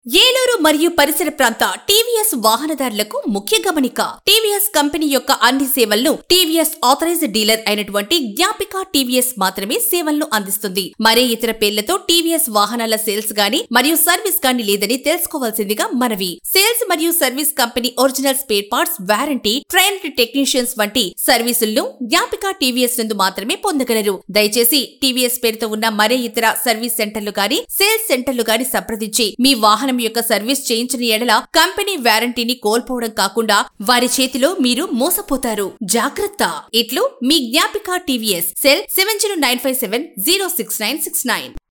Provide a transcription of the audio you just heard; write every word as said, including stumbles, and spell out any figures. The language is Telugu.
ఏలూరు మరియు పరిసర ప్రాంత టీవీఎస్ వాహనదారులకు ముఖ్య గమనిక. టీవీఎస్ కంపెనీ యొక్క అన్ని సేవలను టీవీఎస్ ఆథరైజ్డ్ డీలర్ అయినటువంటి జ్ఞాపిక టీవీఎస్ మాత్రమే సేవలను అందిస్తుంది. మరే ఇతర పేర్లతో టీవీఎస్ వాహనాల సేల్స్ గాని మరియు సర్వీస్ గాని లేదని తెలుసుకోవాల్సిందిగా మనవి. సేల్స్ మరియు service company original spare parts, warranty, trained technicians వంటి సర్వీసులను జ్ఞాపిక టీవీఎస్ నందు మాత్రమే పొందగలరు. దయచేసి టీవీఎస్ పేరుతో ఉన్న మరే ఇతర సర్వీస్ సెంటర్లు గాని సేల్స్ సెంటర్లు గాని సంప్రదించి మీ వాహనం యొక్క సర్వీస్ చేయించిన ఎడల కంపెనీ వారంటీని కోల్పోవడం కాకుండా వారి చేతిలో మీరు మోసపోతారు. జాగ్రత్త. ఇట్లు మీ జ్ఞాపిక TVS. Cell seven zero nine five seven zero six nine six nine.